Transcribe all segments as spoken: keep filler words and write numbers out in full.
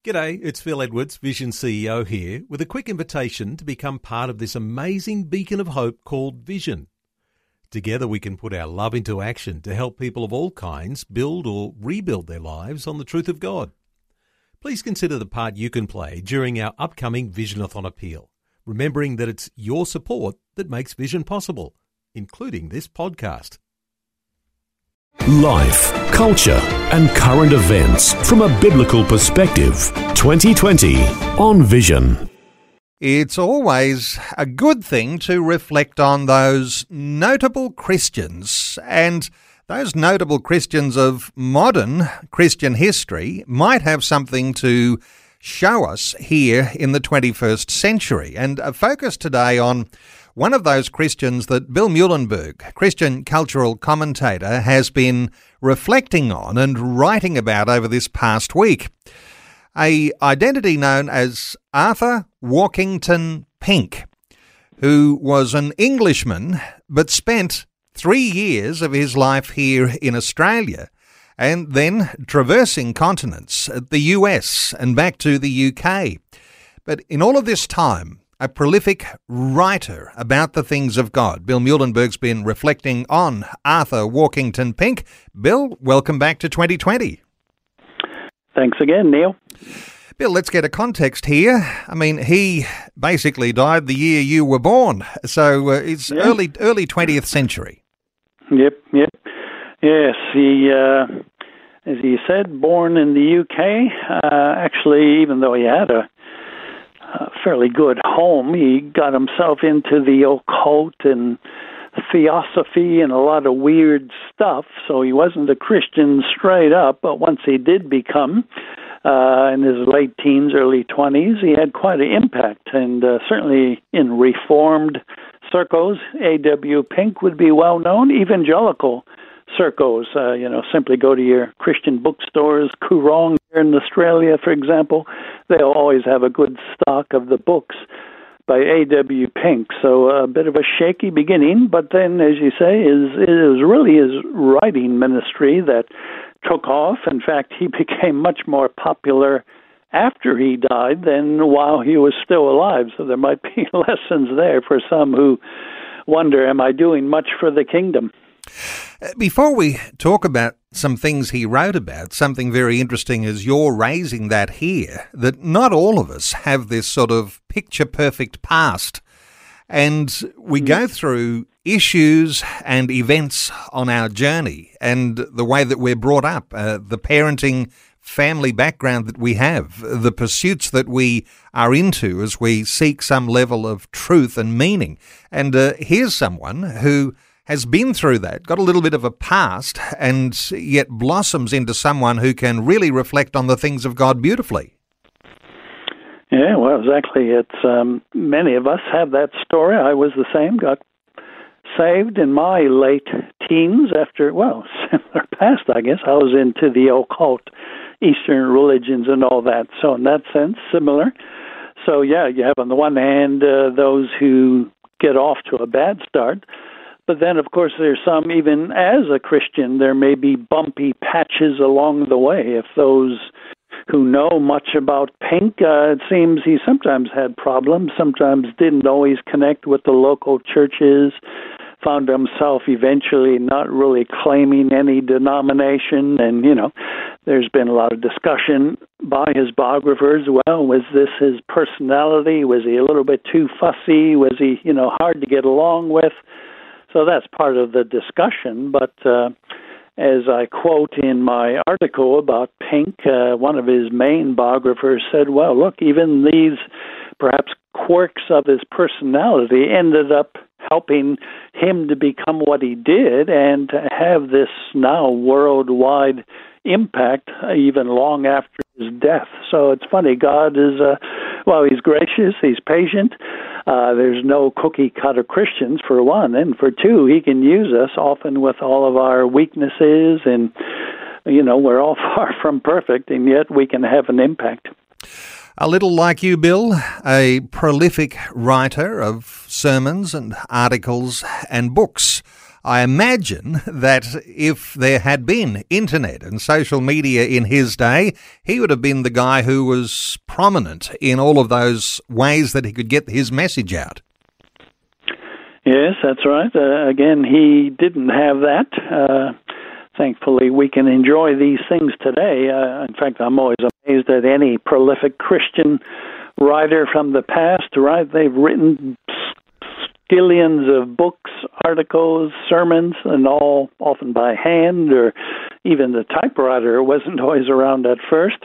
G'day, it's Phil Edwards, Vision C E O here, with a quick invitation to become part of this amazing beacon of hope called Vision. Together we can put our love into action to help people of all kinds build or rebuild their lives on the truth of God. Please consider the part you can play during our upcoming Visionathon appeal, remembering that it's your support that makes Vision possible, including this podcast. Life, culture, and current events from a biblical perspective. twenty twenty on Vision. It's always a good thing to reflect on those notable Christians, and those notable Christians of modern Christian history might have something to show us here in the twenty-first century. And a focus today on one of those Christians that Bill Muehlenberg, Christian cultural commentator, has been reflecting on and writing about over this past week. A identity known as Arthur Walkington Pink, who was an Englishman but spent three years of his life here in Australia and then traversing continents, the U S and back to the U K. But in all of this time, a prolific writer about the things of God. Bill Muehlenberg's been reflecting on Arthur Walkington Pink. Bill, welcome back to twenty twenty. Thanks again, Neil. Bill, let's get a context here. I mean, he basically died the year you were born, so uh, it's yeah. early early twentieth century. Yep, yep. Yes, he, uh, as he said, born in the U K. Uh, actually, even though he had a a fairly good home, he got himself into the occult and theosophy and a lot of weird stuff, so he wasn't a Christian straight up, but once he did become, uh, in his late teens, early twenties, he had quite an impact, and uh, certainly in Reformed circles, A W Pink would be well known, evangelical circles, uh, you know, simply go to your Christian bookstores, Koorong here in Australia, for example. They'll always have a good stock of the books by A W Pink. So a bit of a shaky beginning, but then, as you say, is it was really his writing ministry that took off. In fact, he became much more popular after he died than while he was still alive. So there might be lessons there for some who wonder, am I doing much for the kingdom? Before we talk about some things he wrote about, something very interesting is you're raising that here, that not all of us have this sort of picture-perfect past. And we mm. go through issues and events on our journey and the way that we're brought up, uh, the parenting family background that we have, the pursuits that we are into as we seek some level of truth and meaning. And uh, here's someone who has been through that, got a little bit of a past, and yet blossoms into someone who can really reflect on the things of God beautifully. Yeah, well, exactly. It's um, many of us have that story. I was the same, got saved in my late teens after, well, similar past, I guess. I was into the occult, Eastern religions and all that. So in that sense, similar. So, yeah, you have on the one hand uh, those who get off to a bad start. But then, of course, there's some, even as a Christian, there may be bumpy patches along the way. If those who know much about Pink, uh, it seems he sometimes had problems, sometimes didn't always connect with the local churches, found himself eventually not really claiming any denomination. And, you know, there's been a lot of discussion by his biographers. Well, was this his personality? Was he a little bit too fussy? Was he, you know, hard to get along with? So that's part of the discussion, but uh, as I quote in my article about Pink, uh, one of his main biographers said, well, look, even these perhaps quirks of his personality ended up helping him to become what he did and to have this now worldwide impact even long after his death. So it's funny, God is, uh, well, he's gracious, he's patient. Uh, there's no cookie-cutter Christians, for one. And for two, he can use us often with all of our weaknesses. And, you know, we're all far from perfect, and yet we can have an impact. A little like you, Bill, a prolific writer of sermons and articles and books I imagine that if there had been internet and social media in his day, he would have been the guy who was prominent in all of those ways that he could get his message out. Yes, that's right. Uh, again, he didn't have that. Uh, thankfully, we can enjoy these things today. Uh, in fact, I'm always amazed at any prolific Christian writer from the past, right? They've written skillions of books, articles, sermons, and all often by hand, or even the typewriter wasn't always around at first.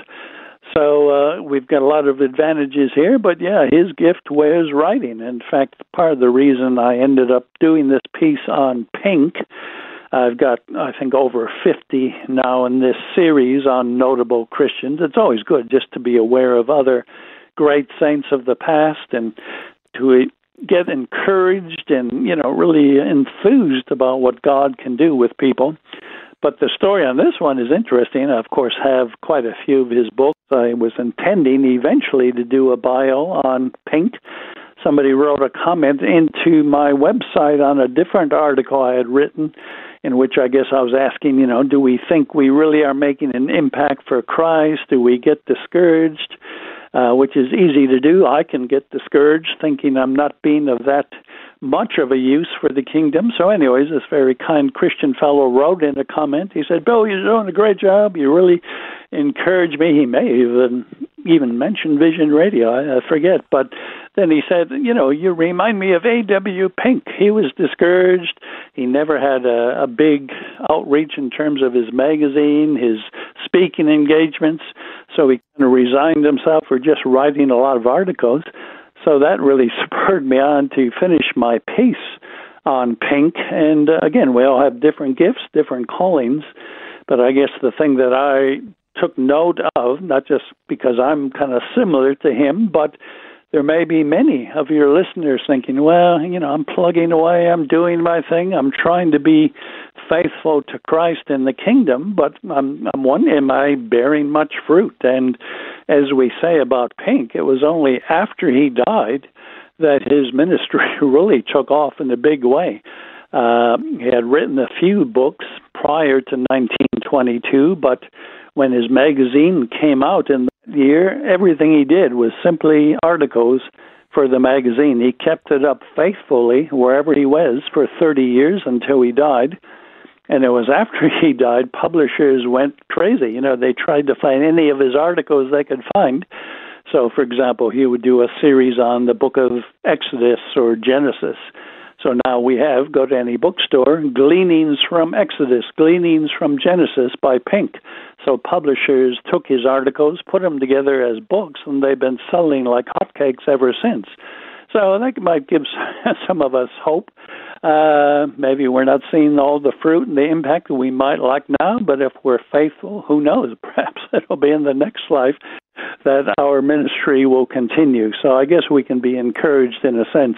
So uh, we've got a lot of advantages here, but yeah, his gift was writing. In fact, part of the reason I ended up doing this piece on Pink, I've got, I think, over fifty now in this series on notable Christians. It's always good just to be aware of other great saints of the past and to get encouraged and, you know, really enthused about what God can do with people. But the story on this one is interesting. I, of course, have quite a few of his books. I was intending eventually to do a bio on Pink. Somebody wrote a comment into my website on a different article I had written, in which I guess I was asking, you know, do we think we really are making an impact for Christ? Do we get discouraged? Uh, which is easy to do. I can get discouraged thinking I'm not being of that much of a use for the kingdom. So anyways, this very kind Christian fellow wrote in a comment. He said, Bill, you're doing a great job. You really encourage me. He may even even mention Vision Radio. I, I forget. But then he said, you know, you remind me of A W Pink. He was discouraged. He never had a, a big outreach in terms of his magazine, his speaking engagements. So he kind of resigned himself for just writing a lot of articles. So that really spurred me on to finish my piece on Pink. And uh, again, we all have different gifts, different callings. But I guess the thing that I took note of, not just because I'm kind of similar to him, but there may be many of your listeners thinking, well, you know, I'm plugging away, I'm doing my thing, I'm trying to be faithful to Christ in the kingdom, but I'm, I'm wondering, am I bearing much fruit? And as we say about Pink, it was only after he died that his ministry really took off in a big way. Uh, he had written a few books prior to nineteen twenty-two, but when his magazine came out in that year, everything he did was simply articles for the magazine. He kept it up faithfully wherever he was for thirty years until he died. And it was after he died, publishers went crazy. You know, they tried to find any of his articles they could find. So, for example, he would do a series on the book of Exodus or Genesis. So now we have, go to any bookstore, Gleanings from Exodus, Gleanings from Genesis by Pink. So publishers took his articles, put them together as books, and they've been selling like hotcakes ever since. So that might give some of us hope. Uh, maybe we're not seeing all the fruit and the impact that we might like now, but if we're faithful, who knows? Perhaps it'll be in the next life that our ministry will continue. So I guess we can be encouraged in a sense.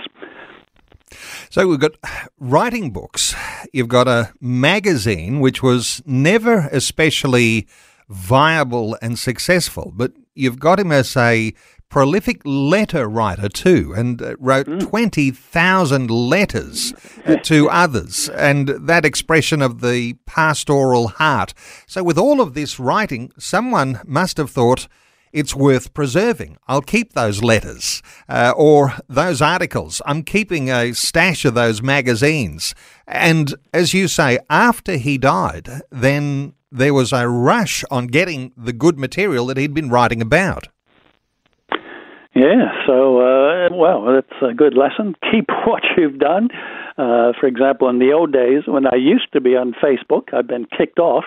So we've got writing books. You've got a magazine, which was never especially viable and successful, but you've got him as a prolific letter writer too, and uh, wrote mm. twenty thousand letters uh, to others, and that expression of the pastoral heart. So with all of this writing, someone must have thought, it's worth preserving. I'll keep those letters uh, or those articles. I'm keeping a stash of those magazines. And as you say, after he died, then there was a rush on getting the good material that he'd been writing about. Yeah, so, uh, well, that's a good lesson. Keep what you've done. Uh, for example, in the old days, when I used to be on Facebook, I've been kicked off.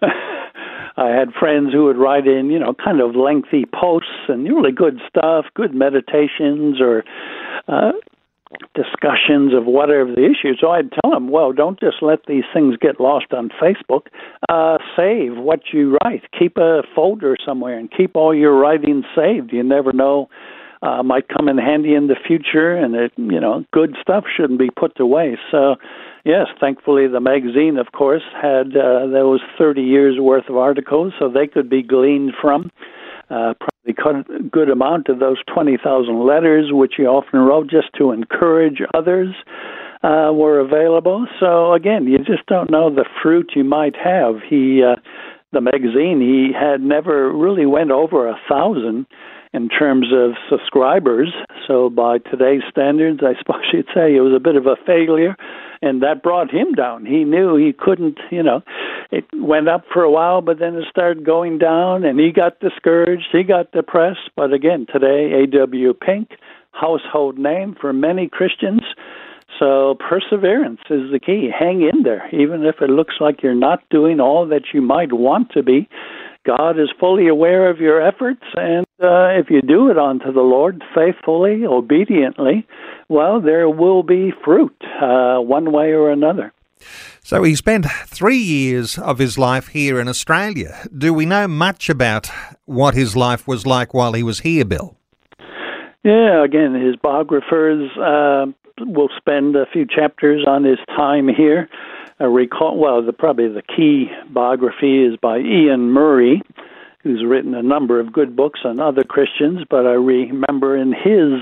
I had friends who would write in, you know, kind of lengthy posts and really good stuff, good meditations or uh, discussions of whatever the issue. So I'd tell them, well, don't just let these things get lost on Facebook. Uh, save what you write. Keep a folder somewhere and keep all your writing saved. You never know. Uh, might come in handy in the future, and it, you know, good stuff shouldn't be put to waste. So, yes, thankfully the magazine, of course, had uh, those thirty years worth of articles, so they could be gleaned from. Uh, probably a good amount of those twenty thousand letters, which he often wrote just to encourage others. uh, were available. So again, you just don't know the fruit you might have. He, uh, the magazine, he had never really went over a thousand in terms of subscribers. So by today's standards, I suppose you'd say it was a bit of a failure, and that brought him down. He knew he couldn't, you know, it went up for a while, but then it started going down, and he got discouraged, he got depressed. But again, today, A W Pink, household name for many Christians. So perseverance is the key. Hang in there, even if it looks like you're not doing all that you might want to be. God is fully aware of your efforts, and uh, if you do it unto the Lord faithfully, obediently, well, there will be fruit uh, one way or another. So he spent three years of his life here in Australia. Do we know much about what his life was like while he was here, Bill? Yeah, again, his biographers uh, will spend a few chapters on his time here. I recall, well, the, probably the key biography is by Ian Murray, who's written a number of good books on other Christians, but I remember in his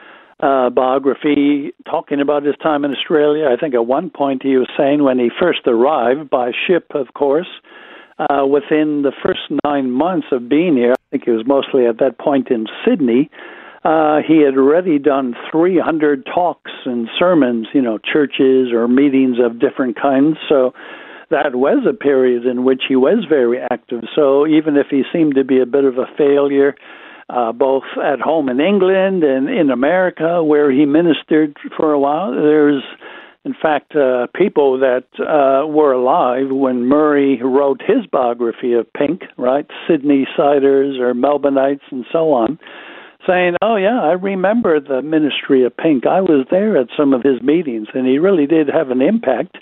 uh, biography talking about his time in Australia. I think at one point he was saying when he first arrived by ship, of course, uh, within the first nine months of being here, I think it was mostly at that point in Sydney, Uh, he had already done three hundred talks and sermons, you know, churches or meetings of different kinds. So that was a period in which he was very active. So even if he seemed to be a bit of a failure, uh, both at home in England and in America, where he ministered for a while, there's, in fact, uh, people that uh, were alive when Murray wrote his biography of Pink, right? Sydney Siders or Melbourneites and so on, saying, oh, yeah, I remember the ministry of Pink. I was there at some of his meetings, and he really did have an impact.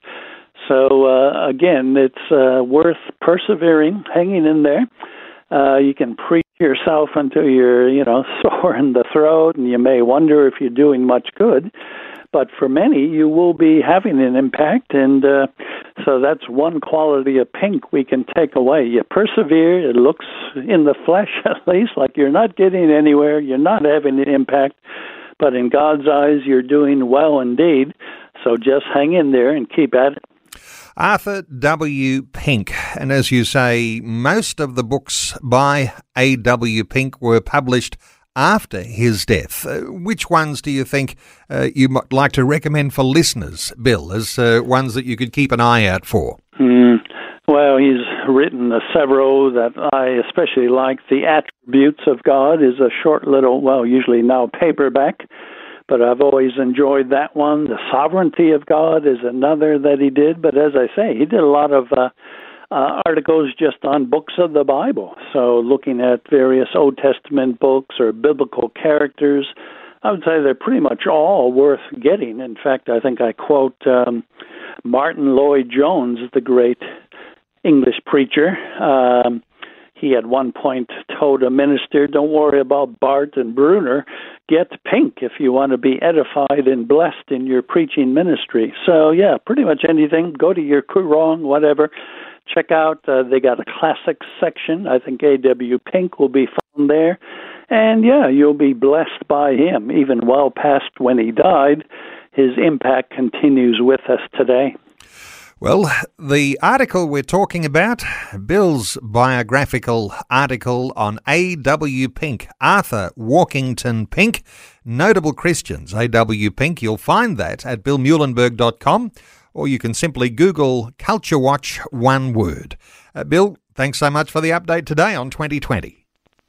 So, uh, again, it's uh, worth persevering, hanging in there. Uh, you can preach yourself until you're, you know, sore in the throat, and you may wonder if you're doing much good. But for many, you will be having an impact, and uh, so that's one quality of Pink we can take away. You persevere. It looks, in the flesh at least, like you're not getting anywhere, you're not having an impact, but in God's eyes, you're doing well indeed. So just hang in there and keep at it. Arthur W. Pink, and as you say, most of the books by A W Pink were published after his death. Uh, which ones do you think uh, you might like to recommend for listeners, Bill, as uh, ones that you could keep an eye out for? Mm, well, he's written uh, several that I especially like. The Attributes of God is a short little, well, usually now paperback, but I've always enjoyed that one. The Sovereignty of God is another that he did, but as I say, he did a lot of uh, Uh, articles just on books of the Bible. So looking at various Old Testament books or biblical characters, I would say they're pretty much all worth getting. In fact, I think I quote um, Martin Lloyd-Jones, the great English preacher. Um, he at one point told a minister, don't worry about Bart and Bruner, get Pink if you want to be edified and blessed in your preaching ministry. So yeah, pretty much anything. Go to your Koorong, whatever. Check out, uh, they got a classics section. I think A W Pink will be found there. And yeah, you'll be blessed by him. Even well past when he died, his impact continues with us today. Well, the article we're talking about, Bill's biographical article on A W Pink, Arthur Walkington Pink, Notable Christians, A W Pink, you'll find that at bill muhlenberg dot com. Or you can simply Google Culture Watch, one word. Uh, Bill, thanks so much for the update today on twenty twenty.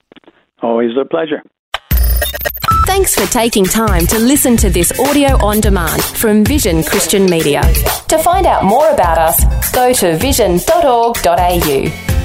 Always a pleasure. Thanks for taking time to listen to this audio on demand from Vision Christian Media. To find out more about us, go to vision dot org dot a u.